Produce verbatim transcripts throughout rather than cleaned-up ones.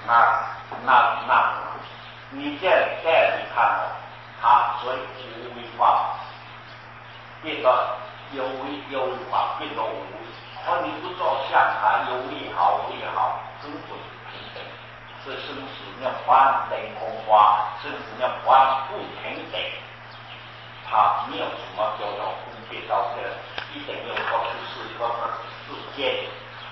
那那那，你这样这样你看哦，它所以无为法变得有为，有为法变得无为。而你不做像它有为也好，无为也好，根本平等。是生死妙观等空花，生死妙观不平等。它没有什么叫做分别到这一等有个是事，一个是世间。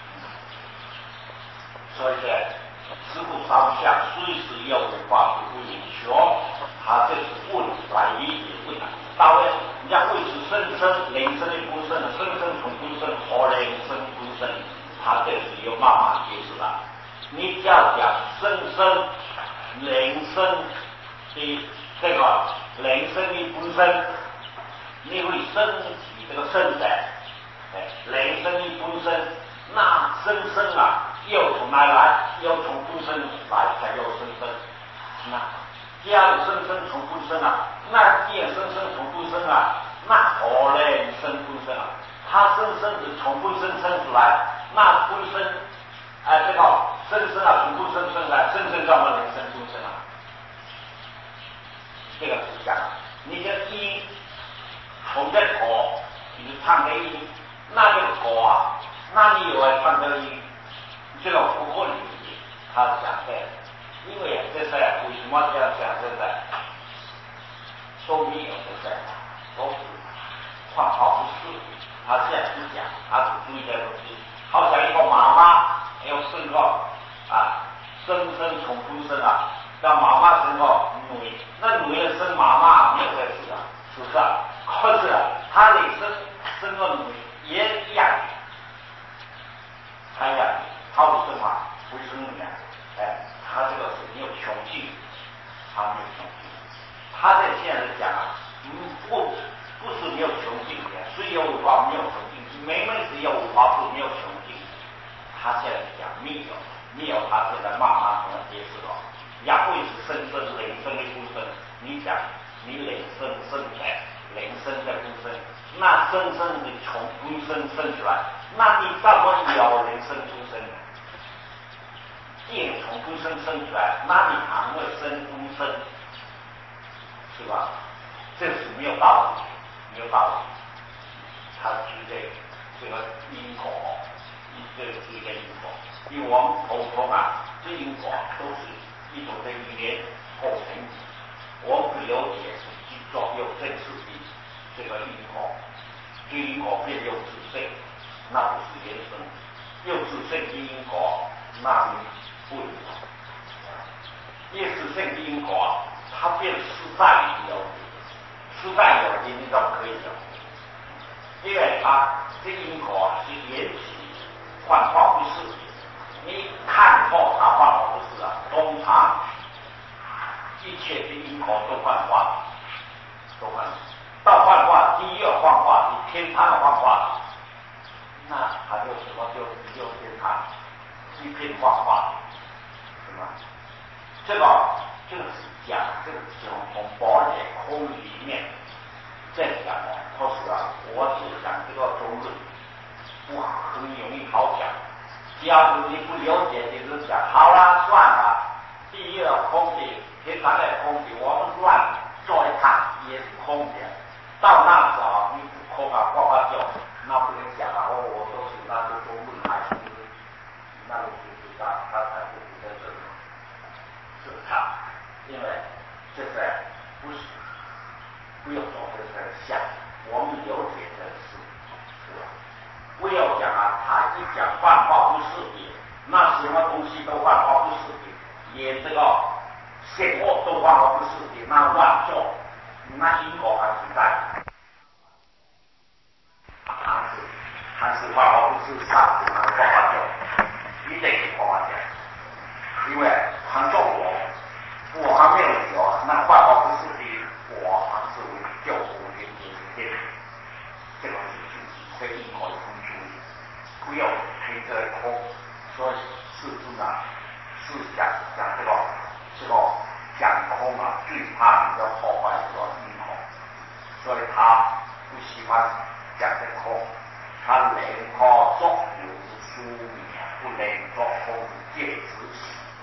所以呢，事故上下虽是有为法不不允许，它这是问来理解问了。到位，人家会是生生灵生的不生，生生从不生，何灵生不生？它这是有慢慢解释了。你只要讲生生灵生的这个灵生的不生，你会升起这个生在，哎，灵生的不生，那生生啊，又从哪来？又从不生来才有生生。那只要生生从不生啊，那既然生生从不生啊，那何灵生不生啊？它生生是从不生生出来，那不生。哎，这个生生啊，从不生生来，生生叫么人生不生啊？这个是讲，你这因从这果，你是唱的因，那这个果啊，那你有来唱的因，这个不合理。他讲的，因为这是为什么这样讲？这是都没有这个，都是幻化不是。他现在不讲，他只注意这个东西，好像一个妈妈。要生个啊，生生从不生啊，让妈妈生个女，那女人生妈妈没有这事啊，是不是啊？可是啊，她得生生个女也一样，他一样，他会生嘛，不生女啊，哎，他这个是没有穷尽，他没有穷尽，他在现在讲啊，嗯，不不是没有穷尽的，虽有为法没有穷尽，明明是有为法是没有穷尽。他现在讲没有，没有，他现在慢慢跟他解释了。也会是生生灵生的不生，你讲你灵生生来，灵生的不生，那生生的从不生生出来，那你怎么有灵生不生呢？既然从不生生出来，那你还会生不生？是吧？这是没有道理，没有道理。他举这这个因果。这是一个因果，因为我们沟通啊，这因果都是一种的语言构成。我们不了解是去做有正式的这个因果，这因果变有自性，那不是原生；有自性的因果，那你不一样。有自性的因果，它变实在有的，实在有的你怎么可以有？因为它这因果是缘起。幻化不是，你看破它幻化不是啊。通常一切的因果都幻化，都幻化。到幻化，第一个幻化，你天堂的幻化，那还有什么就只有天堂一片幻化，是吧？这个这个是讲这个从从宝典空里面在讲的。可是啊，我是讲这个中论。不很容易好讲，只要是你不了解，你就讲好了，算了。第一个空的，天堂的空的，我们乱做一趟也是空的。到那时候你不空啊，呱呱叫，那不能讲啊。哦，我说是那个中论还是那个就是他他才不在这里，是他，因为这是不是不要做这个想，我们了解这事，是吧？不要讲啊，他一讲幻化不是的，那什么东西都幻化不是的，连这个邪恶都幻化不是的，那乱做，那因果还存在，还是还是幻化不是上那个幻化做，一定是幻化做，因为常做我，我还没有有，那幻化不是的，我还是为救我的天天，这个是自己非因果的。不要推这空，所以世尊啊是讲讲这个这个讲空啊，最怕你要破坏这个因果，所以他不喜欢讲这空，他能可作有是书名，不能作空是戒之喜。你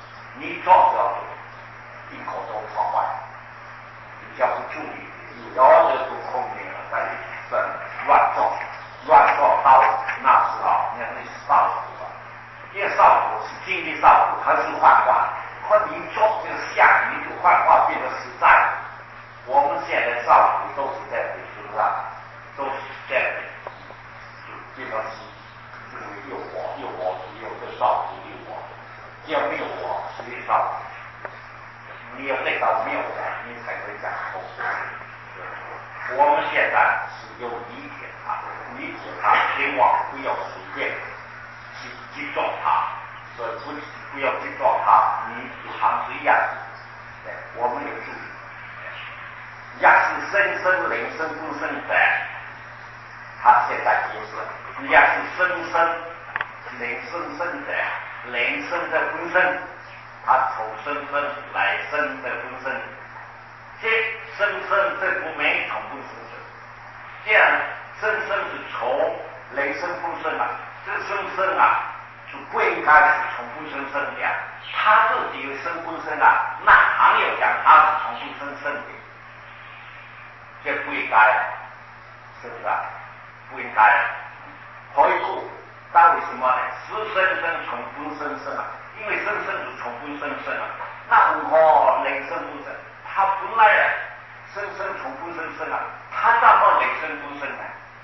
你撞就要一口都撞坏，你要不注意，有的都后面了，在在乱撞，乱撞到那时候，那那是少主啊，因为少主是经历少主，还是幻化，或你撞这个下雨就幻化变得实在。我们现在少主都是在这身上，都是在就变成是。就是有我，有我，有个少主有我，只要没有我，是一少主。你要这道没有我，你才会讲通。我们现在是有理解它，理解它，希望不要随便去去撞它，所以不不要去撞它，你行是一样的。对，我们有注意。要是生生灵生不生者，他现在解释。你要是生生灵生生者，灵生的本身，它从生生来生的本身，这生生这不没从不生生，这样生生是从灵生本身啊，这生生啊就不应该是从不生生的，他自己有生本身啊，那还要讲他是从不生生的，这不应该，是不是啊？不应该。何以故？但为什么呢？是生生从不生生啊，因为生生是从不生生啊。那为何灵生不生？他本来啊，生生从不生生啊，他怎么灵生不生呢？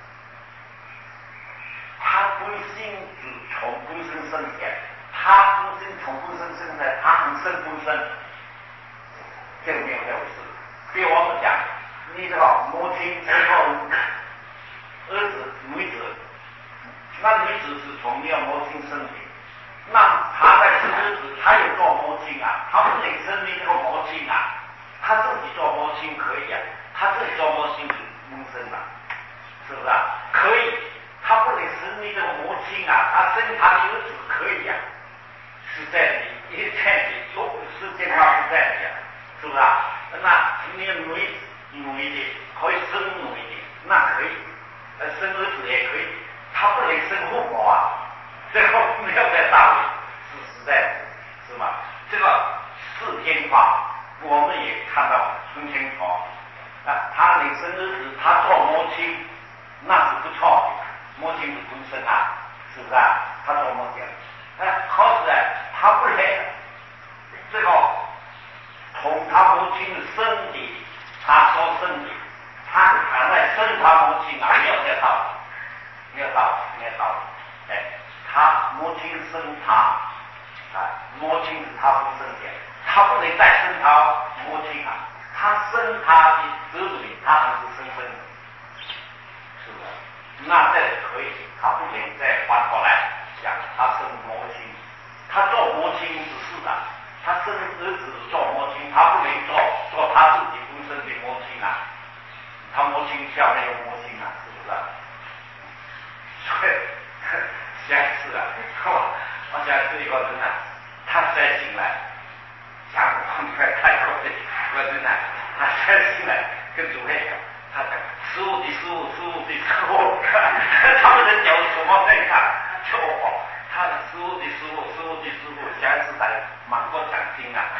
他本性是从不生生的，他本性从不生生的，他很生不生，这个没有这回事。比我们讲，你这个母亲之后，儿子、女子。那女子是从你要母亲生的，那他在生儿子，他有做母亲啊，他不能生你这个母亲啊，他自己做母亲可以啊，他自己做母亲是不生啊，是不是啊？可以，他不能生你这个母亲啊，他生他的儿子可以啊，是在的，也在的，有时间上是在的，是不是啊？那你女女的可以生女的，那可以，呃，生儿子也可以。他不能生父母啊，这个没有在道理，是实在的，是吧？这个是天法，我们也看到很清楚。啊，他能生儿子，他做母亲，那是不错的，母亲是本身啊，是不是啊？他做母亲，哎，可是他不能这个从他母亲生的，他所生的，他还来生他母亲啊，没有这道理。没有道理，没有道理。哎，他母亲生他，啊，母亲是他不生的，他不能再生他母亲啊，他生他的子女，他还是生生的，是不是？那这可以，他不能再反过来讲，他生母亲，他做母亲是是的，他生儿子做母亲，他不能做做他自己本身的母亲啊，他母亲下面有母亲啊，是不是？所以，下次啊，我我下次一个人啊，他再醒来，像我们在泰国的一个人啊，他再醒来跟主任讲，他讲师傅的师傅，师傅的师傅，他们的脚什么在看？就我，他的师傅的师傅，师傅的师傅，下次在芒果讲经啊，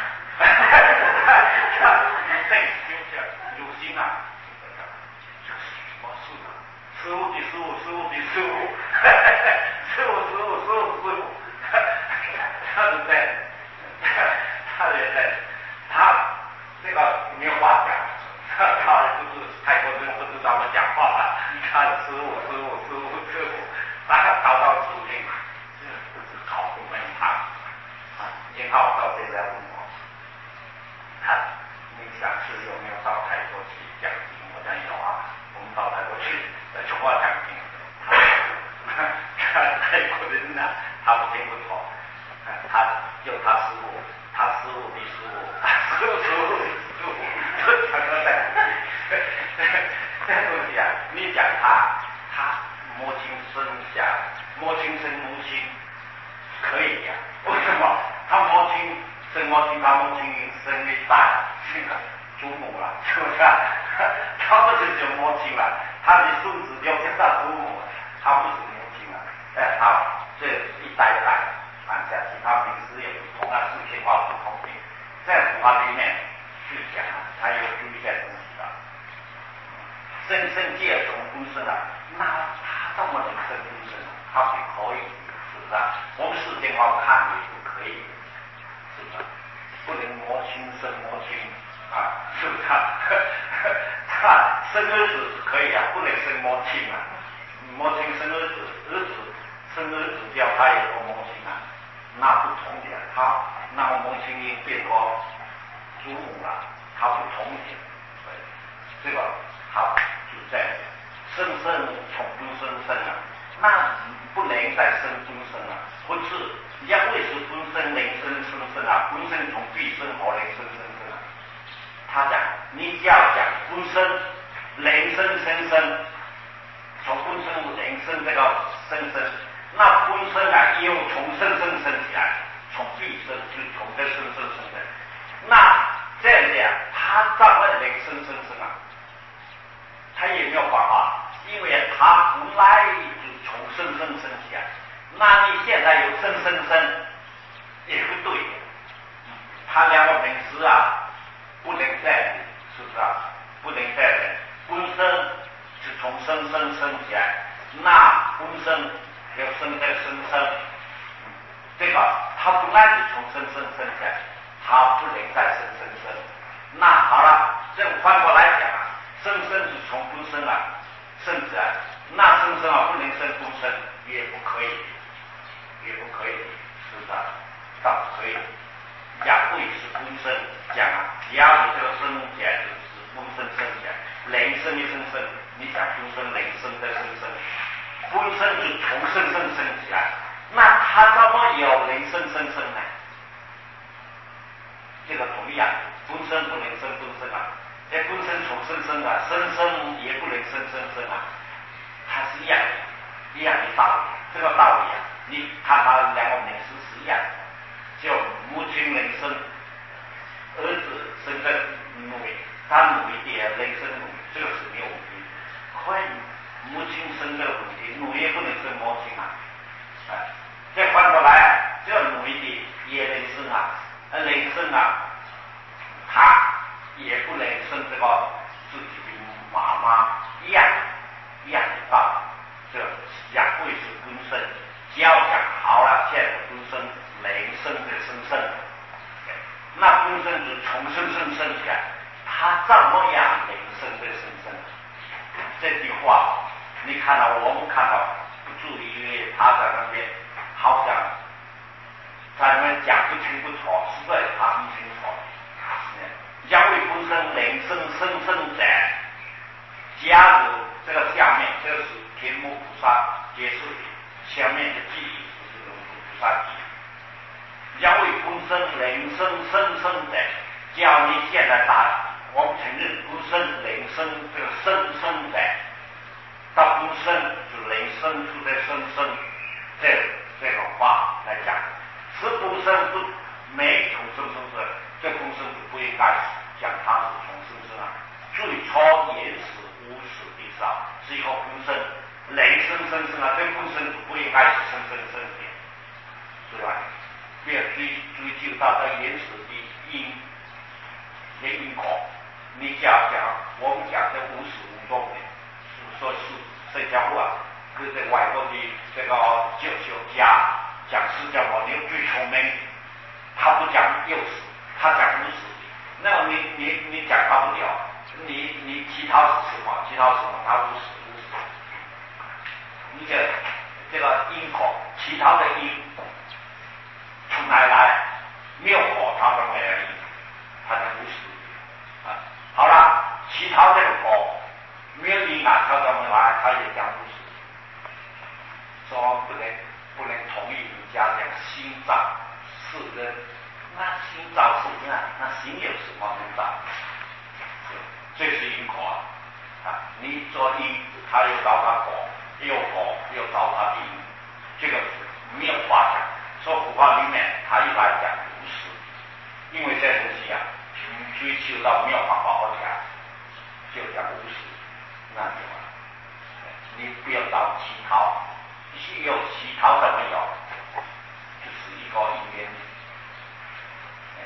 对，就是有心啊。师傅的师傅，师傅的师傅，师傅师傅师傅师傅，他是在，他也在，他这个没有话讲，他他就是泰国人不知道么讲话了，他是师傅师傅师傅师傅，他找到主任，这不是好不门堂啊！幸好到现在问我，他你想是有没有到泰国去讲经？我讲有啊，我们到泰国去。在中华讲经，他泰国人呢，他不听不懂，他就他师傅，他师傅的师傅，他师傅师傅的师傅，他说在，这东西啊，你讲他，他母亲生下，母亲生母亲，可以讲，为什么？他母亲生母亲，他母亲生的大，那个祖母了，是不是啊？他不是叫母亲了。他的孙子要跟他祖母，他不是母亲啊，哎，他这一代一代传下去，他平时也不同啊，事情话不同， 法里面去讲啊，它有注意一些东西的。生生界从本身啊，那它怎么能生本身呢？它不可以，是不是啊？我们世间话看也不可以，是不是？不能摸亲生摸亲啊，是不是啊？他生儿子是可以啊，不能生摸亲啊。摸亲生儿子，儿子生儿子叫他也做摸亲啊，那不同的，他那么摸亲已变过祖母了，他不同的，这个他就在生生从本生生啊，那不能再生本生了，不是人家为是本生灵生生生啊，本生从必生和灵生生生啊，他讲你只要讲本生灵生生生。从本身人生这个生生，那本身啊又从生生生起来，从必生就从这生生生的，那这样子啊，他怎么能生生生啊？他也没有办法，因为他本来就从生生生起来，那你现在有生生生，也不对的，他两个名词啊不能在，是不是啊？不能在本身。是从生生生起来，那本身要生在生生，这个它本来是从生生生起来，它不能再生生生。那好了，这反过来讲啊，生生是从本身啊生起来，那生生啊不能生本身，也不可以，也不可以，是不是啊？倒不可以。雅贵是本身讲啊，只要你这个生起来就是本身生起来，人生一生生。你讲本身灵生的生生，本身就从生生生起来，那它怎么有灵生生生呢？这个同样，本身不能生本身啊，这本身从生生啊，生生也不能生生生啊，它是一样的，一样的道理。这个道理啊，你看它两个名词是一样的，叫母亲灵生，儿子生在女，他女的灵生女，这个是没有问题。可以母亲生这个问题，女也不能生母亲啊！哎，再反过来，这个女的也能生啊，能生啊，她也不能生这个自己的妈妈，一样一样的道理。这讲贵是本身，只要讲好了，现在本身灵生的生生，那本身是从生生生起来，它怎么样灵生的生生？这句话，你看到我们看到不注意，因为他在那边好像在那边讲不清不楚，实在他不清楚。因为本身人生生生在，假如这个下面这是天目菩萨解释的，下面的记忆是龙树菩萨记忆。因为本身人生生生在，只要你现在打。我们承认本身人生这个生生在，到本身就人生出的生生，这这个话来讲，是本身不没从生生生，这本身就不应该讲它是从生生啊。最初原始无始的少，是一个本身人生生生啊，这本身就不应该是生生生的，是吧？不要追追究到这原始的因的因果。你讲讲，我们讲的无始无终的，说是释迦佛啊，跟这外国的这个教学家讲释迦牟尼最聪明，他不讲有始，他讲无始的，那么你你你讲他不了，你你其他是什么？其他是什么？他无始无始，你这这个因果，其他的因从哪来？没有果，他都没有因，他讲无始。好了，其他这个果没有因啊，他怎么来？他也讲不是，说不能不能同意人家讲心造是人，那心造是人，那心有什么能造？这是因果啊！你做因，他又找他果，又果又找他的因，这个没有话讲。说佛法里面，他一来讲无始，因为这东西啊。追求到没有办法好讲，就讲无始，那什么？你不要找乞讨，有乞讨怎么有？就是一个因缘，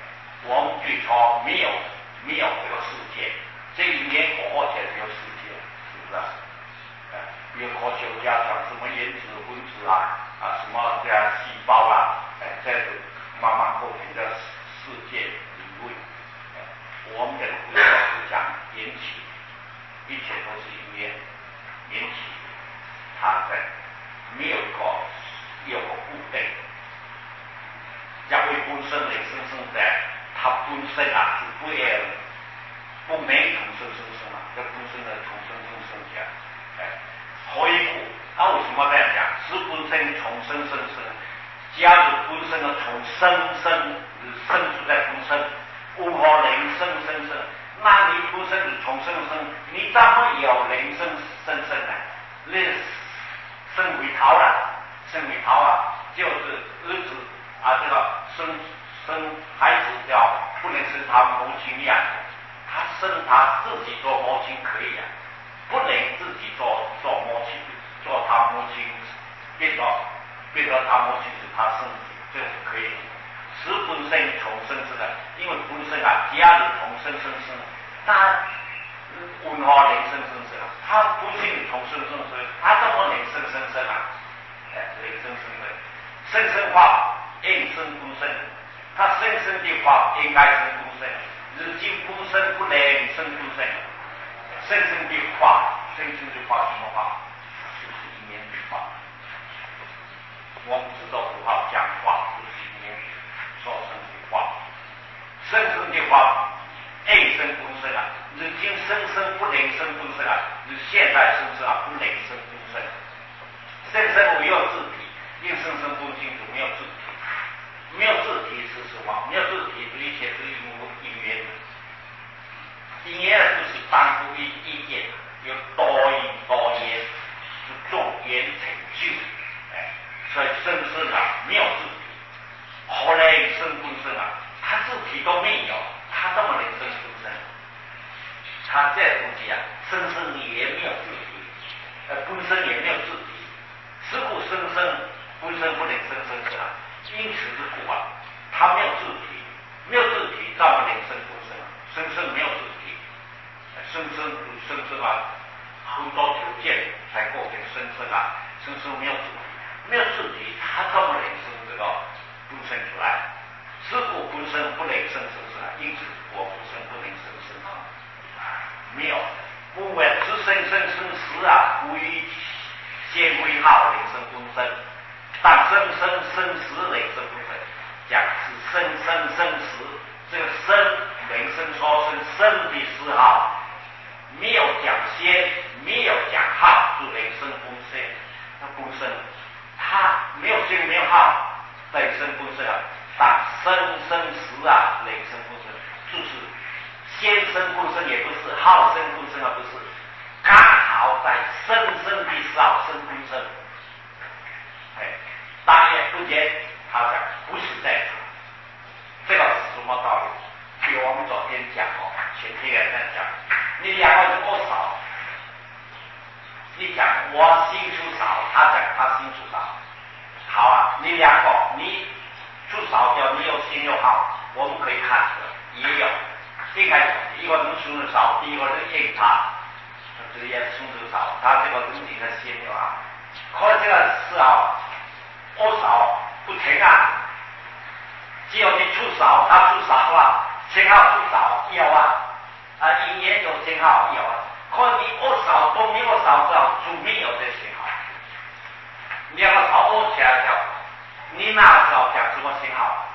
我们最初没有没有这个世界，这一年火火才有世界，是不是？呃，比如科学家讲什么原子、分子啊啊什么这样细胞啊，哎、呃，这慢慢构成的世界理论。呃，我们的科学是讲缘起，一切都是因缘缘起，它在没有一个有个固定。因为本身的生生在，它本身啊是不要不没从生生生啊，这本身的从生生生下，哎，何以故？那为什么这样讲？是本身从生生生，假如本身的从生生生出在本身，无何人生生生，那你本身是从生生，你怎么有人生生生呢？那生为桃了，生为桃啊，就是儿子。啊，这个生生孩子要不能生他母亲一样，他生他自己做母亲可以啊，不能自己做做母亲，做他母亲，变成变成他母亲是他生子，这是可以的。是本身从生生的，因为本身啊，家人从生生生，那文化能生生生啊，他不信从生生生，他怎么能生生生啊？哎，能生生生，生生化。应生不生，他生生的话应该生不生，如今不生不能生不生，生生的话，生生的话什么话？就是一言的话。我们知道不好讲话，就是一言所生的话，生生的话应生不生啊，如今生生不能生不生啊，如现在生生啊不能生不生，生生没有自体，应生生不清楚没有自体。没有自体是什么？没有自体是一切是因因缘，因缘就是单独一一点，有多因多缘，是众缘成就，哎，所以生生啊没有自体，后来生不生啊，他自体都没有，他怎么能生不生？他这东西啊，生生也没有自体，呃，本身也没有自体，是故生生本身不能生生生啊。因此之故啊，他没有自体，没有自体，怎么能生不生啊？生生没有自体，生生生生啊，很多条件才构成生生啊，生生没有自体，没有自体，他怎么能生这个不生出来？是故本身不能生生生啊，因此我不生不能生生生，没有，不为只生生生死啊，无以先为好人生本身。但生生生死人生不生，讲是生生生死，这个生人生说生生的时候，没有讲先，没有讲好，是人生不生，它不生，它没有先没有好，人生不生啊。但生生死啊，人生不生，就是先生不生也不是，后生不生啊不是，刚好在生生的时候生不生。哎，当然不见他讲不是这样，这个是什么道理？比如我们昨天讲哦，前天也在讲，你两个人不少，你讲我心出少，他讲他心出少，好啊，你两个你出少掉，你有心又好，我们可以看出来，也有，应该有一个人出的少，第一个人应他，这也出的少，他这个人应该心又好，可这个是啊。我少不成啊！只有你出少，他出少啊，钱好出少有啊，啊，一年有钱好有啊。可你我少都没有少到，就没有这钱好。两个少我起来讲，你那时候讲什么钱好？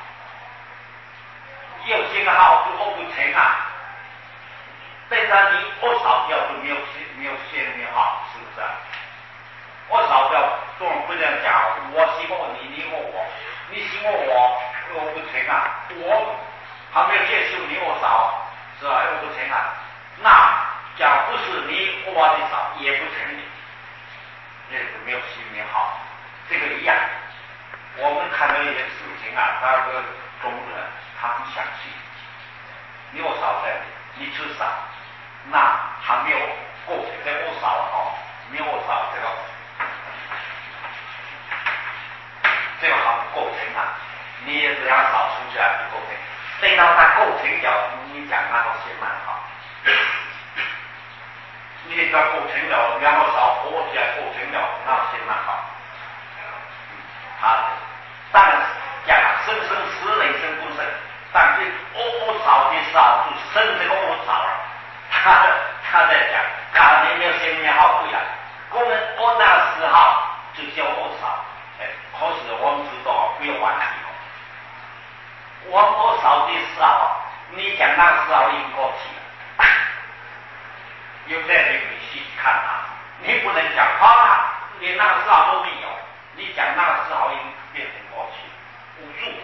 有钱好就我不成啊。但是你我少掉就没有钱，没有钱没有好，是不是啊？我少掉，总不能讲我希望你，你我我，你希望我，我不成啊，我还没有接受你我少，是吧？我不成啊，那讲不是你我的少也不成你，那个没有心没好，这个一样。我们看到一些事情啊，那个中人他很详细，你我少在你出少，那还没有过程，在我少哦，没有我少这个。这个还不构成啊，你也这样少出去啊不构成， 等到它构成了，你讲那个先蛮好。你这个构成了，然后少活起来构成了，那先蛮好。他但讲生生死人生不生，但是我我少的少就生这个我少了。他他在讲，他那没先面好贵了。我们我那时候就叫我少，哎，可是我们知道不要忘记哦。我我少的少，你讲那时候已经过去了，有在这个细看他，你不能讲他连那个时候都没有，你讲那个时候已经变成过去，无助的，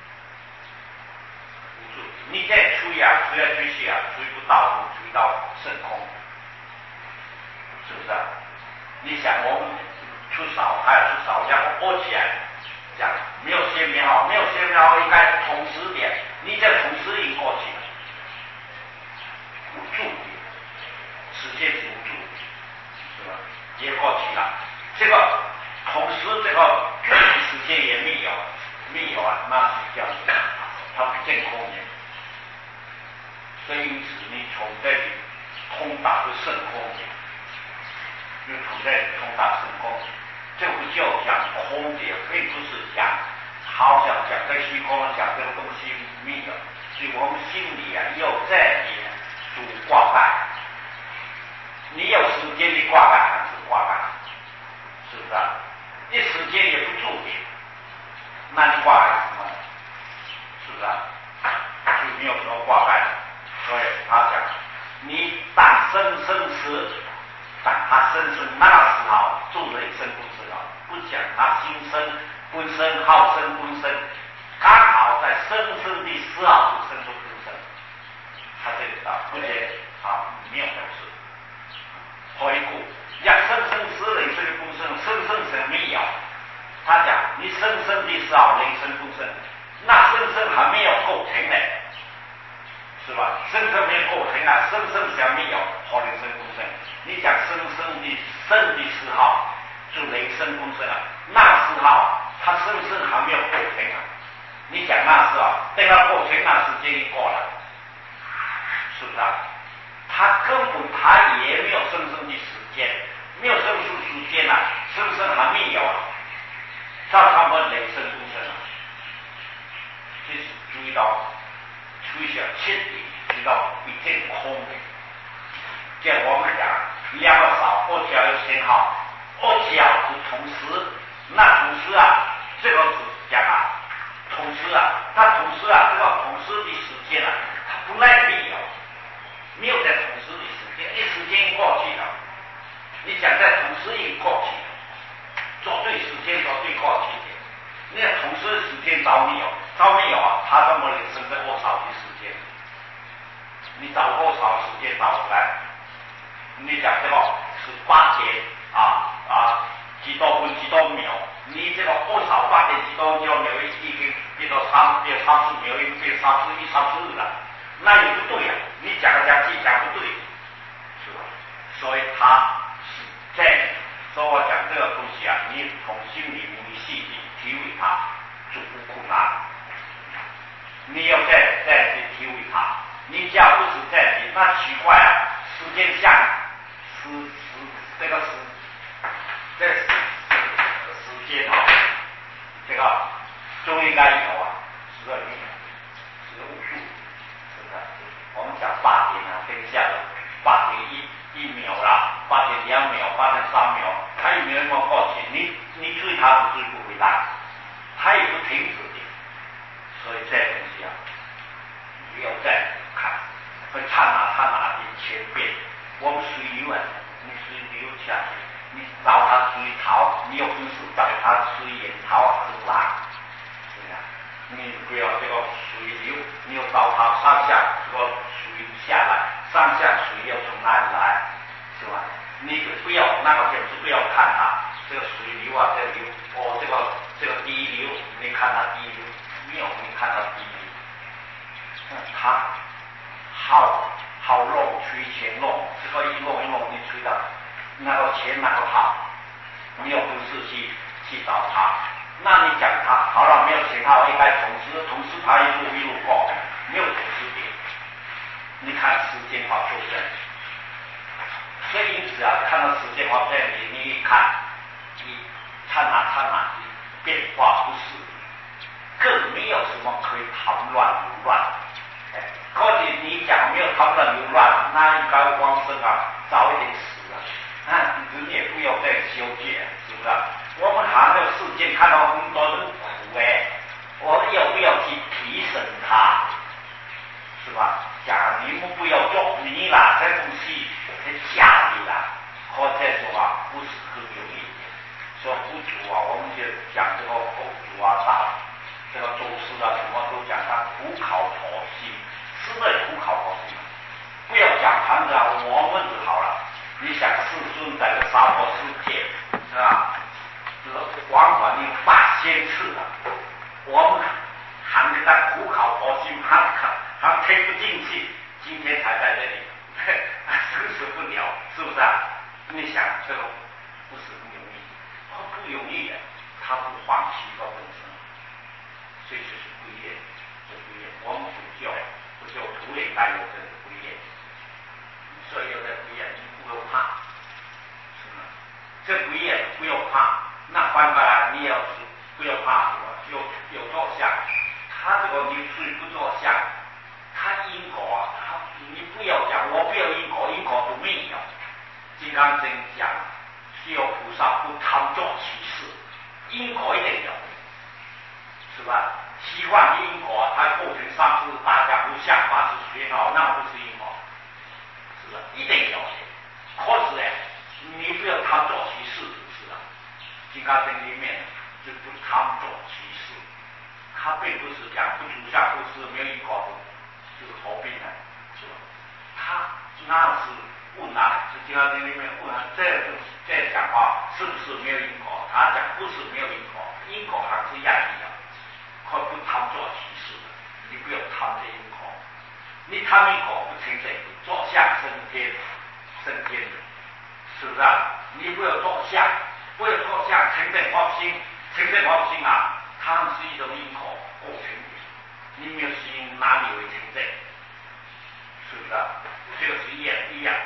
无助的。你再吹啊吹来吹去啊，吹不到，吹到圣空，是不是啊？你想我们出少，还要出少，然后握起来，讲没有先编好，没有先编好，应该同时点，你这同时已经过去了，无助的，时间是无助的，是吧？也过去了，这个同时这个时间也没有，没有啊，那是这样子，它不见空的，所以因此你从这里通达的圣空的。就处在通达圣空，这不就讲空的，并不是讲好像讲在虚空讲这个东西没有，所以我们心里啊有这点主挂碍，你有时间的挂碍还是挂碍，是不是啊？你时间也不住的，那你挂碍什么呢？是不是啊？就没有什么挂碍，所以他讲你但生生死。但他生生那时候做人生不知道，不讲他心生本身好生本身，刚好在生生的时候就生出本身，他这里道不解啊，没有表示。回顾要生生死人生的本身，生生生没有，他讲你生生的时候人生本身，那生生还没有构成呢，是吧？生生没有构成啊，生生想没有好人生本身。你讲生生的生的时候，就人生本身啊，那时候他生生还没有构成啊。你讲那时候，等到构成那时间一过了，是不是啊？他根本他也没有生生的时间，没有生出时间啊，生生还没有啊，照他们人生本身啊，就是注意到吹响彻底，知道一片空的。像我们讲两个少，二条有信号，二条是同时，那同时啊，这个是讲啊，同时啊，它同时啊，这个同时的时间啊，它不赖没有，没有在同时的时间，一时间过去了，你想在同时已过去了，做对时间做对过去的，你看同时时间找没有，找没有啊，它这么人生在多少的时间，你找多少时间找出来？你讲这个是八点啊啊几多分几多秒，你这个多少八点几多几多秒已经变到三变三十秒，已经变三十一三十二了，那也不对啊！你讲来讲去讲不对，是吧？所以他是这样，所以我讲这个东西啊，你从心里你细细体会它，就不困难。你要再再去体会它，你只要不是这样子，那奇怪啊，时间像。时时这个时这时时间啊，这个就应该有啊，十二秒，十五数，是不是？我们讲八点啊，等一下八点一一秒啦，八点两秒，八点三秒，他有没有那么过去？你你追他不追不回来，他也不停止的，所以这东西啊，不要再看，会刹那刹那的千变。我们水流啊，你水流下去，你找它水逃，你有本事找它水源逃很难，对呀。你不要这个水流，你要找它上下这个水下来，上下水要从哪里来，是吧？你不要那个就是不要看它这个水流啊，这个流哦，这个这个第一流，你看它第一流，没有你看它第一流，嗯，它好。好弄吹钱弄，这个一弄一弄，你吹到那个钱那个好，你有本事去去找他。那你讲他好了没有钱，他应该同时同时他一路一路过， 没有总时点。你看时间划出现，所以因此啊，看到时间划线，你你一看，你刹那刹那变化不是，更没有什么可以谈乱流乱。哎，或许你讲没有谈乱流乱，那应该往生啊早一点死了。啊，你也不要再修戒，是不是？我们看这个世界，看到很多人苦哎，我们要不要去提升他？是吧？讲你们不要做迷啦，这东西是假的啦，或者说啊不是很有意义。说佛祖啊，我们就讲这个佛祖啊，大这个祖师啊，什么都讲他苦考婆心，是不是苦考婆心？不要讲盘子啊，我们就好了。你想世尊在这娑婆世界，是吧？这个往往有八千次了，我们还给他苦考婆心，他他推不进去，今天才在这里，收拾不了，是不是啊？你想这个不是很容易，不容易的，他不放弃到本身，所以就是不一样，这不一样。我们不教不教徒也该有这个不一样，所以有的不一样，你不要怕，是吗？这不一样，不要怕。那翻过来，你要是不要怕什么？有有做相，他这个你属于不做相。他因果啊，他你不要讲，我不要因果，因果都没有。金刚经讲，需要菩萨不贪作其事，因果一定有，是吧？习惯因果，它构成上次大家不像八十学好，那不是因果，是吧？一定有的。可是哎，你不要贪作其事，就是了。金刚经里面就不贪作其事，它并不是讲不出相，不是没有因果的。就是合并的，是吧？他那是问啊，是《金刚经》里面问啊，这个这样讲话是不是没有因果？他讲不是没有因果，因果还是一样的，可不贪作其事，你不要贪这因果，你贪因果不成正，做相升天，升天的，是不是啊？你不要做相，不要做相成正法心，成正法心啊，它是一种因果构成的。你没有心，哪里会成正？是不是啊？这个是一样一样。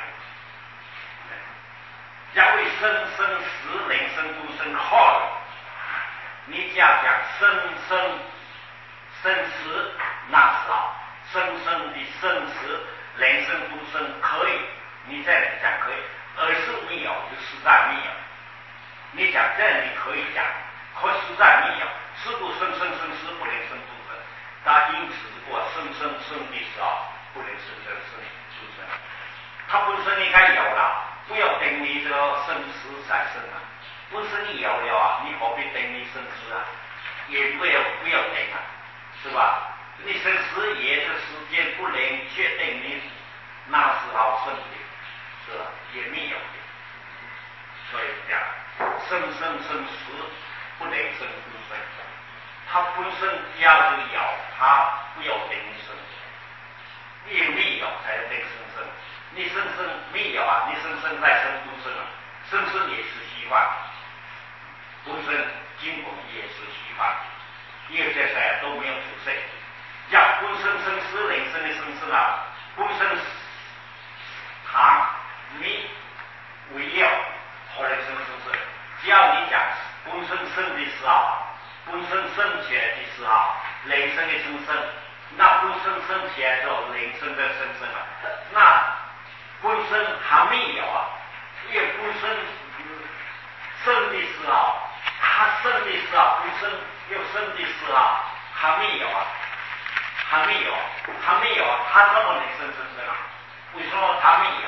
要为生生死人生不生害，你只要讲生生生死，那是好，生生的生死，人生不生可以，你这样讲可以，而是没有就实在没有。你讲这样你可以讲，可实在没有，是不生生生死，不能生不生。他因此过生生生的时候，不能生生生出生。他本身应该有了，不要等你这个生死才生啊。本身你有了啊，你何必等你生死啊？也不要不要等啊，是吧？你生死也是时间不能确定你那时候生的，是吧？也没有的。所以讲生生生死不能生不生。他本身只要是有，他不要等你生，你没有才要等生生，你生生没有啊，你生生再生不生啊，生生也是虚幻，本身经本也是虚幻，因为这些都没有出现，叫本身生死人生的生生啊，本身他没为了后来生生生，只要你讲本身生的时候。本身生起来的时候，人生的生生，那本身生起来之后，人生的生生啊，那本身还没有啊，因为本身、嗯、生的时候，他生的时候，本身又生的时候还没有啊，还没有，还没有，他怎么能生生生啊？为什么他没有？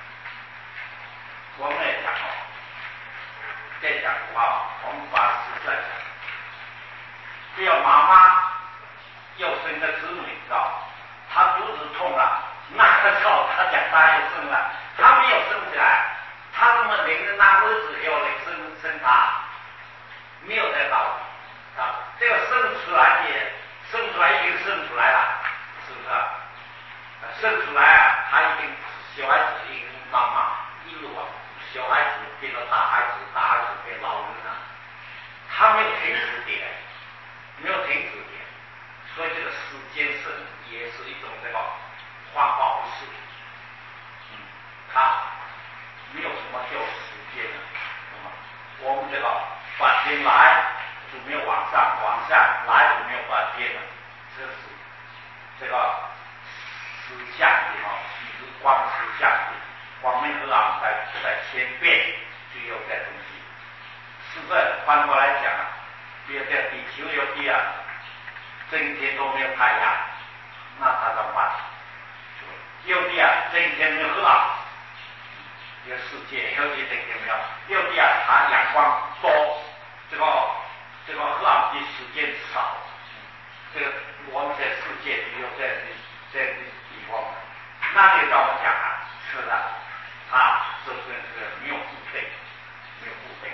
我们来讲哦，再讲的话，我们把实在讲。只要妈妈要生个子女，知道，她肚子痛了，那个时候她讲她要生了，她没有生起来，她怎么能拿儿子要来生生她？没有这道理啊！这个生出来的，生出来已经生出来了，是不是啊？生出来啊，他已经小孩子已经慢慢一路啊，小孩子变到大孩子，大孩子变老人了，他没有停止点。没有停止点， 所以这个时间是也是一种这个幻化无事，嗯，它没有什么叫时间的，嗯，我们这个白天来就没有往上，往下来就没有白天了，这是这个实相的哈，就是光实相的，光明和暗在在千变就有这东西。实在反过来讲啊，比如在地球有地啊，整天都没有太阳，那它怎么办？有地啊，整天没有黑暗，这个世界有地整天没有，有地啊，它阳光多，这个这个黑暗的时间少，这个我们在世界里有这这地方，那你怎么讲啊？是的，它这是这个没有固定，没有固定。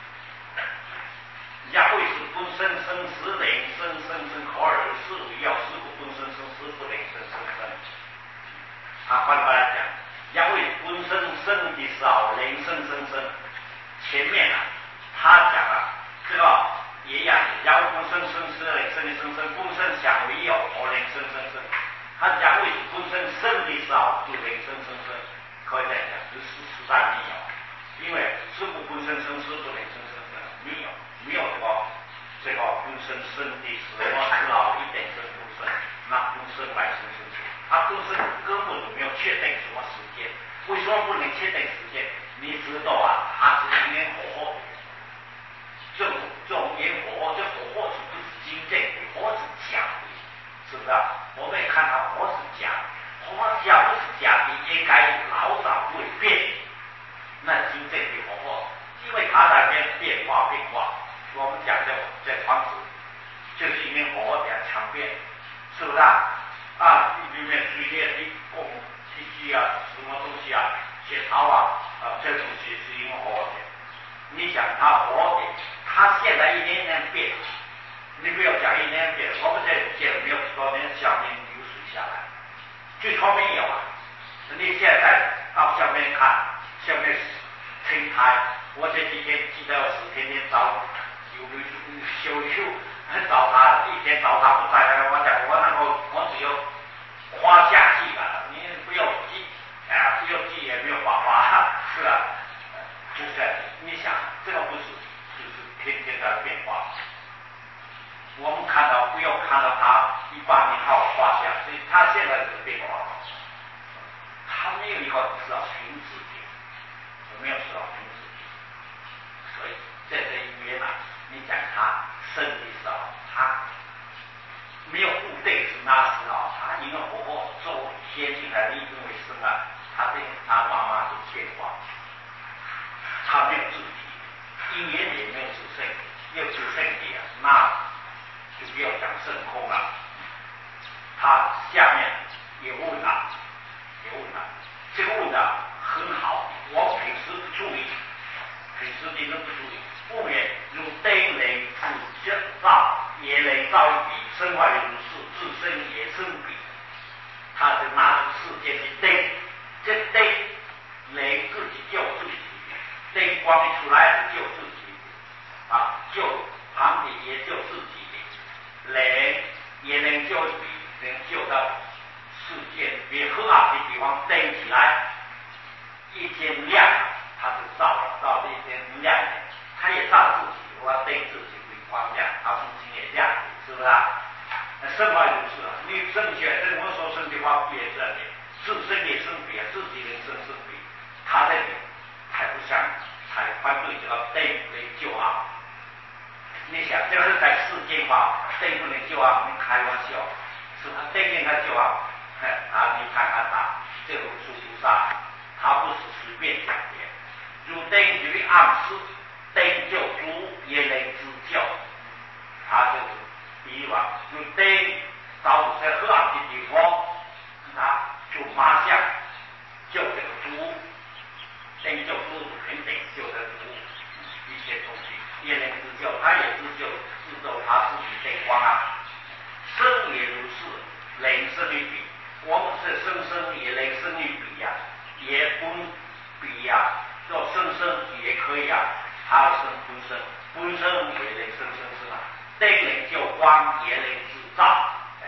亚慧是本身生死灵生生生口耳是要是故本身生死不灵生生生。他反过来讲，亚慧本身生的时候灵生生生。前面啊，他讲啊，这个也一样，亚慧本身生死灵生的生生，本身想为有而灵生生生。他亚慧本身生的时候就灵生生生，可以这样讲，就是实在没有，因为是故本身生死不灵生生生，没有。没有这个这个本身生的时候，知道一点生不生，那本身来生生生，它本身根本就没有确定什么时间。为什么不能确定时间？你知道啊，它是因缘火候的，这种这种因缘火候，这火候是不是真正的，火是假的，是不是啊？我们看它火是假的，火假不是假的，应该老早会变，那真正的火候，因为它在变变化变化。我们讲的在房子，就是因为火比较强变，是不是啊？啊，里面水裂的供器具啊，什么东西啊，血槽啊，啊，这东西是因为火的。你想它火的，它现在一年年变，你不要讲一年年变，我们这建没有几多年，下面流水下来，最后没有啊。你现在到下面看，下面青苔，我这几天记得我是天天找。有修修找他，一天找他不在了，我讲我那个我只有花下记了，你不要记，啊，不要记也没有办法，是吧？就是你想这个不是就是天天在变化，我们看到不要看到他一八年号花下，所以他现在是变化，他没有一个知道停止的，没有知道停止的，所以在这一边呢。你讲他生的时候，他没有固定是那时候，他因为火候作为先进来的因为生啊，他对他妈妈是变化，他没有自体，一年也没有自性，有自性的啊，那就不要讲圣空了。他下面也问了，也问了，这个问的很好，我平时不注意，平时你都不注意。不免如灯雷自照，也雷照一笔，身外如是，自身也生彼。他是拿出世界的灯，这灯雷自己救自己，灯光一出来是救自己的，啊，救旁的也救自己的，雷也能救彼，能救到世界比黑暗的地方灯起来，一天亮，它是照照这一天亮的。他也照自己，我对自己为光亮，他自己也亮，是不是啊？生化如是啊，你正确，这我所说的话也是的，自身也生彼，自己人生生彼，他这里才不像，才反对这个对为救啊。你想，这是在世间法，对不能救啊，你开玩笑，是他对应他救啊，啊，你看看他这个出菩萨，他不是随便讲的，如灯于暗示。灯救主也能自救，他就是比喻啊，用灯照在黑暗的地方，他就马上救这个主，灯救主肯定救这个主，一切东西也能自救，他也自救，自救他自己灯光啊，生也如是，人生于彼，我们是生生也能生于彼呀、啊，也不比呀、啊，做生生也可以啊。他生本身，本身也能生生生啊，灯能救光，也能自照，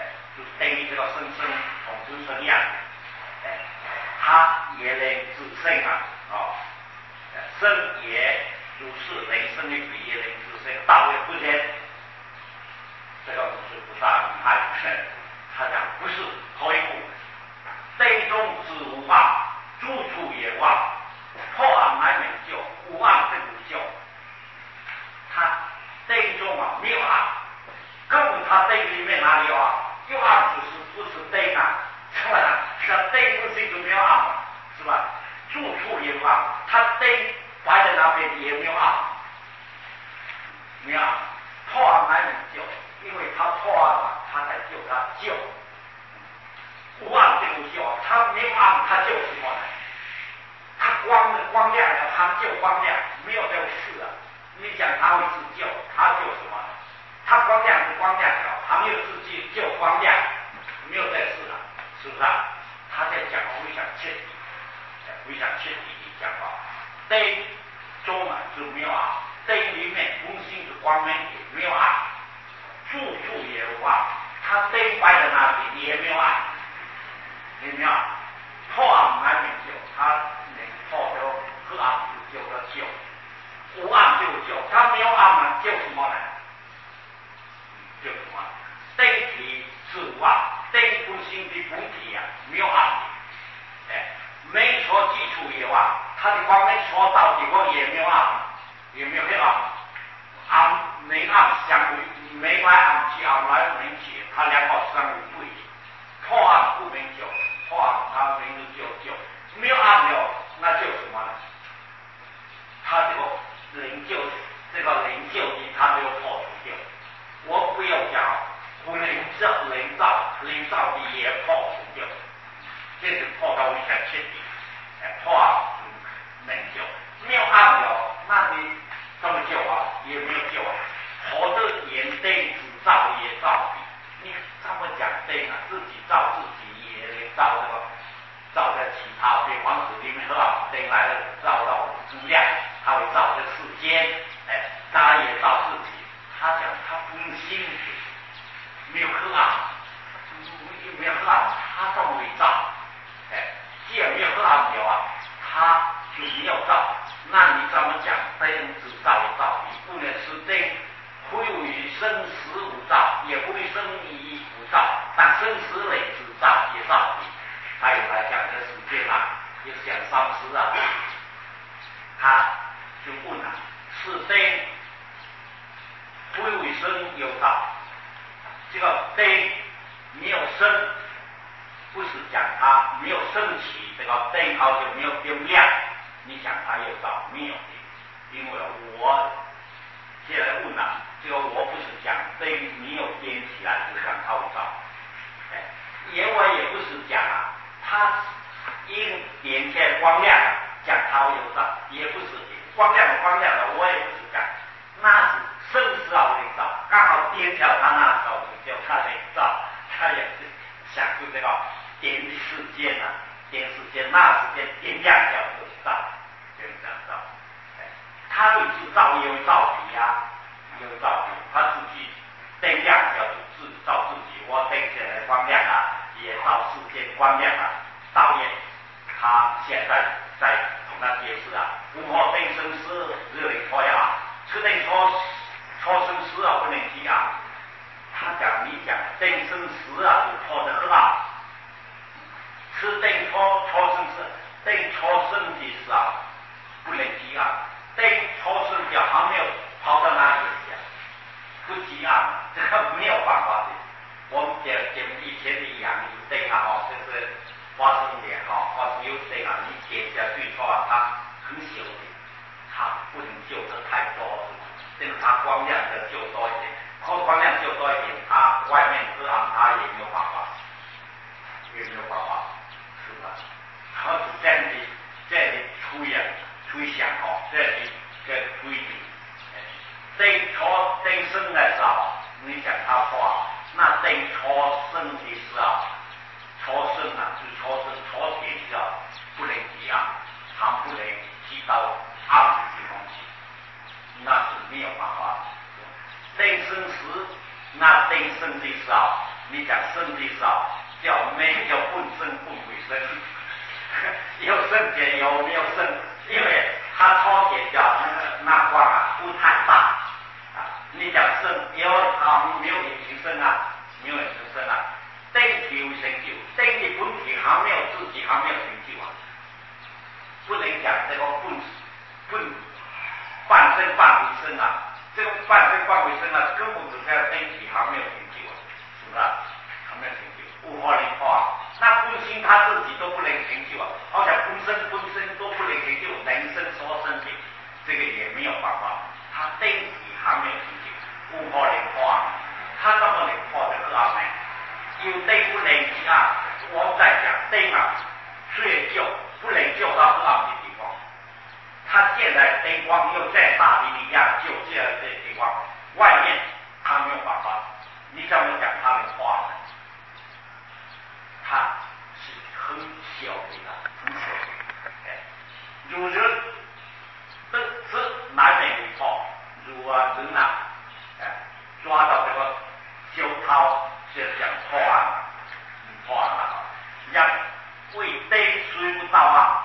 于这个生生同出生样，哎，他也能自生啊，哦，生也如是，等于生于彼也能自生，道也不见。这个不是不大厉害，他讲不是头一步，杯中之无妄，诸处也妄，破案乃免救，无妄这不救。他杯中啊没有暗，根本他杯里面哪里有暗？有暗就是不是杯啊，是吧？这个杯本身就没有暗嘛，是吧？诸处也无暗，他杯摆在那边也没有暗，没有暗，破案乃免救。因为他破案了，他才救他救，无暗就不救，他没有暗，他救什么呢？他光光亮了，他救光亮，没有这个事啊。你讲他会自救，他救什么呢？他光亮是光亮了，他没有自己救光亮，没有这事了，是不是啊？他在讲回想彻底，回想彻底的讲话，灯中啊是没有暗，灯里面中心是光明的，没有暗。处处也无暗，他灯摆在那里也没有暗，也没有暗，破暗乃免救，他能破掉黑暗就救得救，无暗就救，他没有暗呢，救什么呢？救什么？灯体是无暗，灯本身的本体啊，没有暗的，哎，没说基础也暗，他的光没说到底光也没有暗，也没有黑暗，暗没暗相对。没来暗气，暗来不能解，他两个相互对应。破暗不能救，破暗他能救救，没有暗了，那救什么呢？他这个灵救，这个灵救的他没有破除掉。我不要讲，不能造灵造，灵造的也破除掉，这是破到危险彻底。哎，破暗能救，没有暗了，那你怎么救啊？也没有救啊。佛的言灯只照也照彼，你这么讲灯啊，自己照自己也能照这个，照在其他比方子里面和啊灯来了，照到无量，他会照这世间，哎，当然也照自己。他讲他不用心学，没有黑暗，没有黑暗，他怎么会照？哎，既然没有黑暗了啊，他就没有照。那你怎么讲灯只照也照彼，不能是灯？不于生死无照，也不于生意无照，但生死类之照也照彼。他有来讲这世界啊，有讲上师啊，他就问了：是灯不为生有照，这个灯没有生，不是讲它没有升起，这个灯泡就没有变亮。你想它有照没有的？因为我现在问了。这个我不是讲灯没有点起来就想它会照，哎，也我也不是讲啊，它因点起来光亮讲它会有照，也不是光亮光亮的，我也不是讲，那是生死啊会照，刚好点起来它那时候就叫它能照，他也是想出这个点的时间啊，点时间那时间点亮叫做照，就是这样照，哎，它会制造也会照彼啊。有照比，他自己灯亮叫做自照自己，我灯起来光亮啊，也照世界光亮啊。导演他现在在同他解释啊，如何灯生死，热力脱呀，此灯脱脱生死啊，不能急啊。他讲你讲灯生死啊，就脱的黑暗，此灯脱脱生死，灯脱生的时啊，不能急啊，灯脱生的还没有跑到那里去，不急啊，这个没有办法的。我们讲讲以前的养鱼灯啊，哈，就是花生点哈，花生油灯啊，你点下去的话，它很小的，它不能救的太多，这个它光亮的救多一点，光光亮救多一点，它外面黑暗它也没有办法，也没有办法，是吧？它是这样的，这样的推呀推想哦，这样的这推理。灯错灯生的时候，你讲他话，那灯错生的时候，错生啊，就错生错点的时候，不能急啊，它不能急到暗的地方去，那是没有办法。灯生时，那灯生的时候， 你讲生的少，叫没叫混生混鬼生，有生节有没有生？因为它超节叫那个那光啊不太大啊。你讲生有啊没有眼睛生啊，没有眼睛生啊，灯体有成就，灯的本体还没有自己还没有成就啊，不能讲这个混混半生半为生啊。这个半生半为生啊，根本就是要灯体还没有成就啊，是不是？还没有成就，无可能化。那本心他自己都不能成就啊，而且本身本身都不能成就，人生所生的这个也没有办法。他灯体还没有成就，无可能化。他怎么能化这个啊呢？有灯不能起啊，我们在讲灯啊，虽然救不能救到黑暗的地方。他现在灯光又再大的力量，就这样的地方，外面他没有办法。你怎么讲他能化呢？他是很小的啦，很小的。哎，如人都是难免的破，如啊人啊，哎，抓到这个小偷就想破案，破案了，人为灯追不到啊。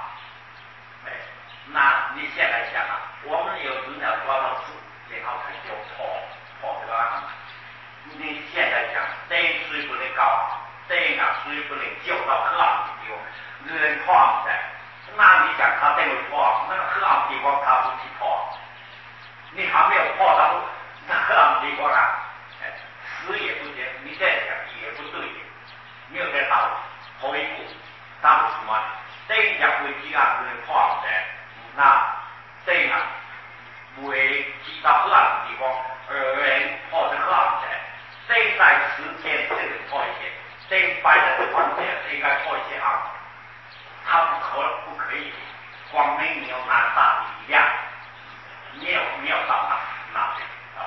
那你现在想啊，我们有人要抓到字，然后才就破破这个案。你现在讲灯虽不能高，灯啊虽不能救到黑暗的地方，人破案的，那你讲他灯会破案，那个黑暗地方他不去破，你还没有破到那黑暗地方啊，哎，死也不行，你再讲也不对，没有这道理。回顾道理什么？灯也会去啊，人破案的。那灯啊，为知道黑暗的地方，而人破这黑暗的，灯在时间这里破一些，灯摆在这方面应该破一些暗，它不可不可以，光明没有那大的力量，没有没有到那那边啊。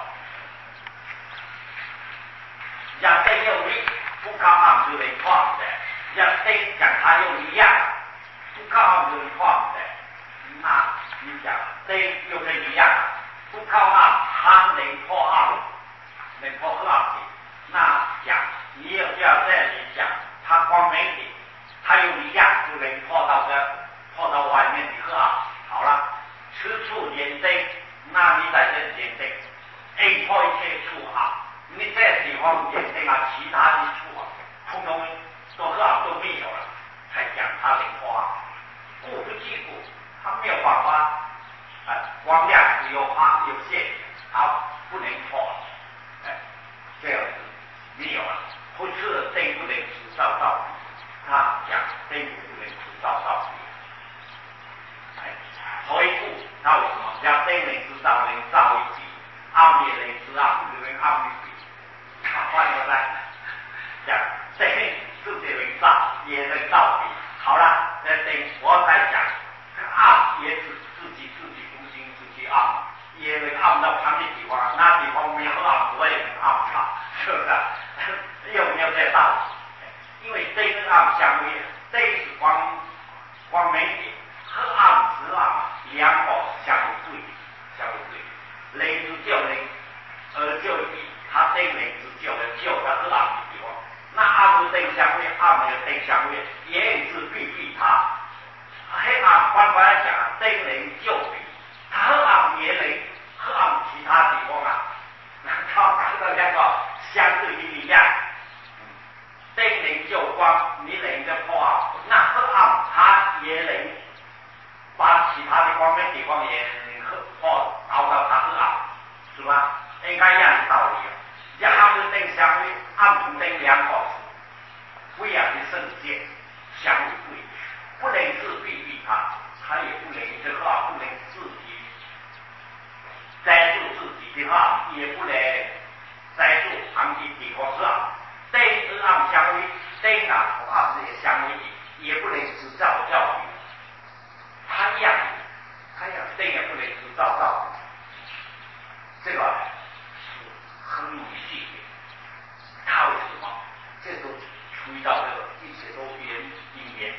让灯有力，不靠暗就能破的，让灯讲它有力量，不靠暗就能破的。那你讲灯有个力量，不靠暗，它能破暗，能破黑暗的。那讲你要不要这样讲？它光明的，它有力量就能破到这，破到外面的黑暗。好了，此处点灯，那你在这点灯，一破一切处啊，你这地方点灯啊，其他的处啊，通通都黑暗都没有了，才讲它能破暗。故不记故。他没有办法，啊，光亮只有啊有限，他不能破，哎，这样子没有了。或者灯不能只照到底，他讲灯不能只照到底，哎，回顾他为什么？讲灯能知道能照一底，暗也能知暗，就能暗一底。他换过来讲灯自己能照，也能照底。好了，这灯我再讲。暗也是自己自己不行，自己暗，也能暗到旁的地方，那地方没有暗，我也能暗它，是不是？有没有这道理？因为灯跟暗相违，灯是光光明的，和暗是暗，两个相互对，相互对。人之救人，而救己，他灯人之救人，救他和暗的地方。那暗与灯相违，暗没有灯相违，言之必必他。黑暗反过来讲，灯能救彼，他黑暗也能黑暗其他地方啊，他看到两个相对的力量，灯能救光，你能够破暗，那黑暗它也能把其他的光明地方也能破搞到它黑暗，是吧？应该一样的道理啊。让暗与灯相违，暗同灯两个是不一样的圣界，相互对。不能自避避他，他也不能这个啊，不能自己摘住自己的啊，也不能摘住旁的地方是啊。灯和暗相违，灯啊和暗也相违，也不能只照教育。他一样，他一样，灯也不能只照照。这个是很有戏的。他为什么？这都注意到这个一切都缘因缘。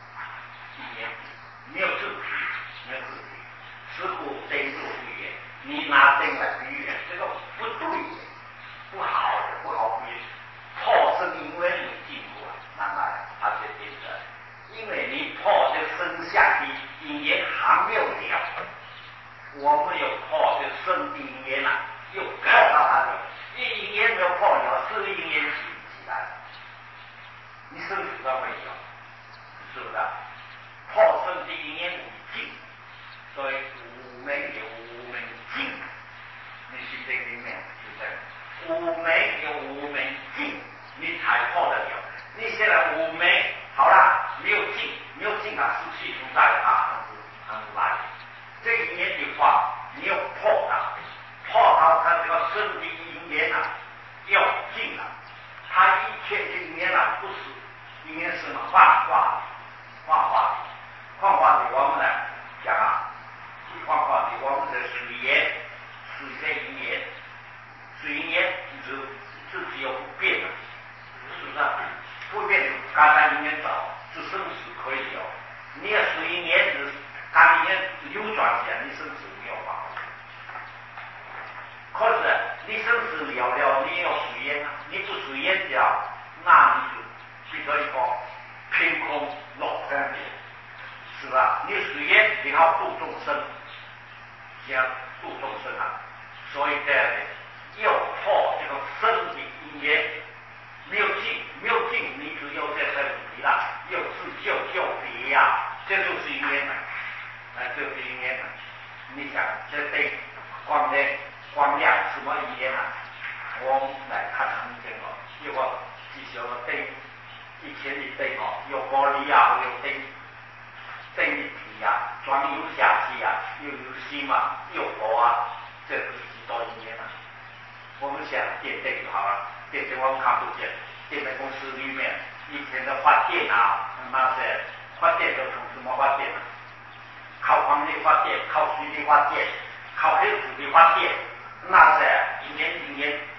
没有自体，没有自体，是故灯入不言。你拿灯来比喻，这个不对，不好的，不好比喻。破生因缘还没有了，我们有破就生的因缘啊，又破到它了，因因缘没有破了，是因缘起起来，你生死都会有，是不是？破生的因缘无尽，所以无明有无明尽，你是这个里面就这样，无明有无明尽，你才破得了。你现在无明好了，没有尽，没有尽啊，失去存在它很很难。这个因缘的话，你要破它，破到它这个生的因缘啊，要尽了。它一切的因缘啊，不是因缘是什么幻化，幻化。幻化的我们来讲啊，幻化的我们的水源，水的因缘，水因缘就自己有不变的，是不是？不变的刚才因缘走，是生死可以有。你要水因缘是刚因缘流转起来，你生死没有办法。可是你生死了了，你要水缘啊，你不水缘掉，那你就变成一个凭空落空的。是吧？你水缘你要度众生，要度众生啊！所以这样的要破这个生的因缘，没有尽，没有尽，你只有在生体了，要自救救别呀、啊，这就是因缘了，啊，这就是因缘了。你想这对光亮光亮什么因缘啊？我们来看很清楚，如果至少个灯，以前的灯哦，有玻璃啊，有灯。灯一体啊，装有下气啊，又有心嘛，又火啊，这是几多因缘啊？我们想电灯就好了，电灯我们看不见，电灯公司里面以前的发电啊，那些发电都从什么发电啊？靠风力发电，靠水力发电，靠黑子力发电，那些因缘因缘